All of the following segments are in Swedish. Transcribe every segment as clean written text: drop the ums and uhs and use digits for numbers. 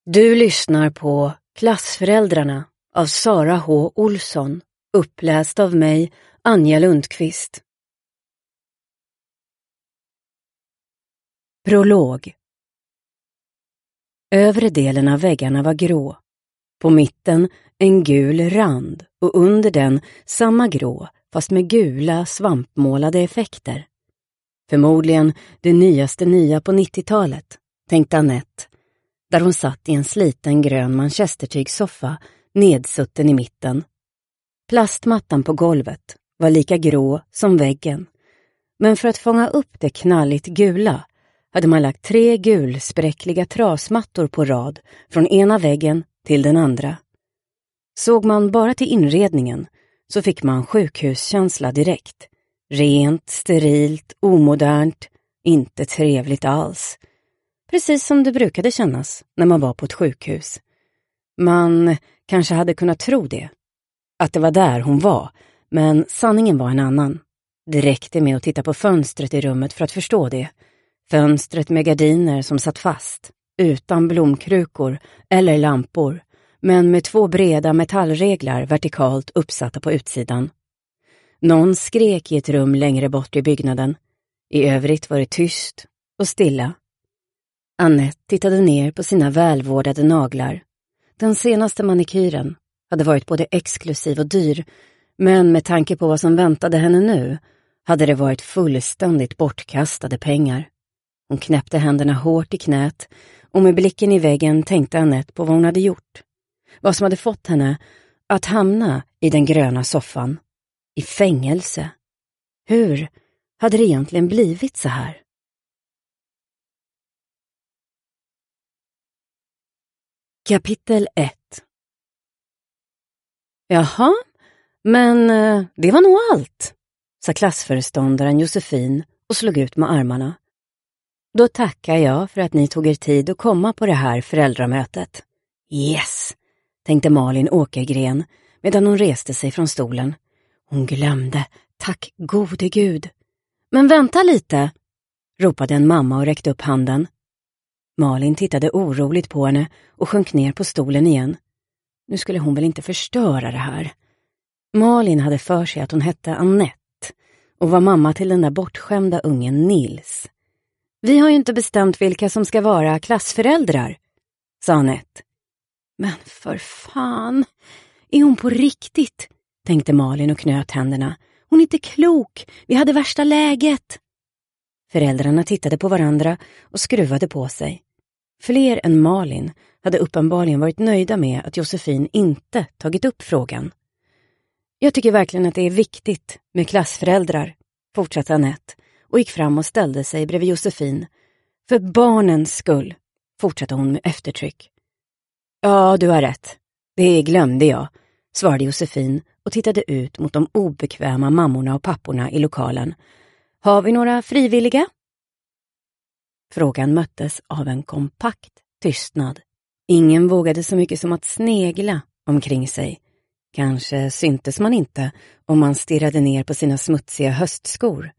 Du lyssnar på Klassföräldrarna av Sara H. Olsson, uppläst av mig, Anja Lundqvist. Prolog. Övre delen av väggarna var grå. På mitten en gul rand och under den samma grå fast med gula svampmålade effekter. Förmodligen det nyaste nya på 90-talet, tänkte Annette, där hon satt i en sliten grön manchestertygssoffa nedsutten i mitten. Plastmattan på golvet var lika grå som väggen, men för att fånga upp det knalligt gula hade man lagt 3 gulspräckliga trasmattor på rad från ena väggen till den andra. Såg man bara till inredningen så fick man sjukhuskänsla direkt. Rent, sterilt, omodernt, inte trevligt alls. Precis som det brukade kännas när man var på ett sjukhus. Man kanske hade kunnat tro det. Att det var där hon var, men sanningen var en annan. Det räckte med att titta på fönstret i rummet för att förstå det. Fönstret med gardiner som satt fast, utan blomkrukor eller lampor, men med 2 breda metallreglar vertikalt uppsatta på utsidan. Någon skrek i ett rum längre bort i byggnaden. I övrigt var det tyst och stilla. Annette tittade ner på sina välvårdade naglar. Den senaste manikyren hade varit både exklusiv och dyr, men med tanke på vad som väntade henne nu hade det varit fullständigt bortkastade pengar. Hon knäppte händerna hårt i knät och med blicken i väggen tänkte Annette på vad hon hade gjort. Vad som hade fått henne att hamna i den gröna soffan. I fängelse. Hur hade det egentligen blivit så här? Kapitel 1. Jaha, men det var nog allt, sa klassföreståndaren Josefin och slog ut med armarna. Då tackar jag för att ni tog er tid att komma på det här föräldramötet. Yes, tänkte Malin Åkergren medan hon reste sig från stolen. Hon glömde, tack gode Gud. Men vänta lite, ropade en mamma och räckte upp handen. Malin tittade oroligt på henne och sjönk ner på stolen igen. Nu skulle hon väl inte förstöra det här. Malin hade för sig att hon hette Annette och var mamma till den där bortskämda ungen Nils. Vi har ju inte bestämt vilka som ska vara klassföräldrar, sa Annette. Men för fan, är hon på riktigt? Tänkte Malin och knöt händerna. Hon är inte klok, vi hade värsta läget. Föräldrarna tittade på varandra och skruvade på sig. Fler än Malin hade uppenbarligen varit nöjda med att Josefin inte tagit upp frågan. Jag tycker verkligen att det är viktigt med klassföräldrar, fortsatte Annette och gick fram och ställde sig bredvid Josefin. För barnens skull, fortsatte hon med eftertryck. Ja, du har rätt. Det glömde jag, svarade Josefin och tittade ut mot de obekväma mammorna och papporna i lokalen. Har vi några frivilliga? Frågan möttes av en kompakt tystnad. Ingen vågade så mycket som att snegla omkring sig. Kanske syntes man inte om man stirrade ner på sina smutsiga höstskor.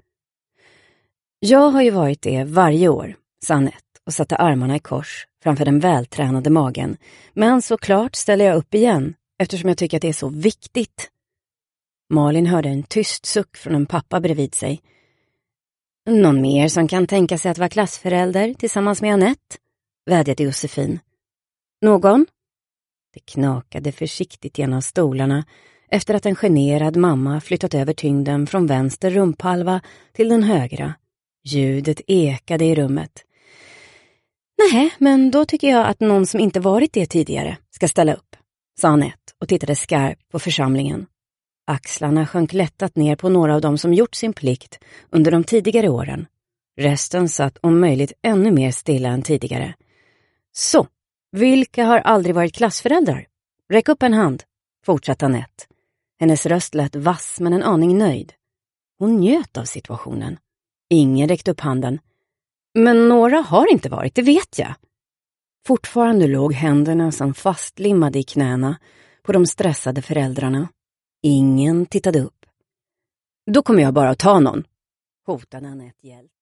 Jag har ju varit det varje år, sa Annette och satte armarna i kors framför den vältränade magen. Men såklart ställer jag upp igen eftersom jag tycker att det är så viktigt. Malin hörde en tyst suck från en pappa bredvid sig. Någon mer som kan tänka sig att vara klassförälder tillsammans med Annette? Vädjade Josefin. Någon? Det knakade försiktigt genom stolarna efter att en generad mamma flyttat över tyngden från vänster rumphalva till den högra. Ljudet ekade i rummet. Nej, men då tycker jag att någon som inte varit det tidigare ska ställa upp, sa Annette och tittade skarpt på församlingen. Axlarna sjönk lättat ner på några av dem som gjort sin plikt under de tidigare åren. Resten satt om möjligt ännu mer stilla än tidigare. Så, vilka har aldrig varit klassföräldrar? Räck upp en hand, fortsatte Annette. Hennes röst lät vass men en aning nöjd. Hon njöt av situationen. Ingen räckte upp handen. Men några har inte varit, det vet jag. Fortfarande låg händerna som fastlimmade i knäna på de stressade föräldrarna. Ingen tittade upp. Då kommer jag bara att ta någon, hotade Annette hjälp.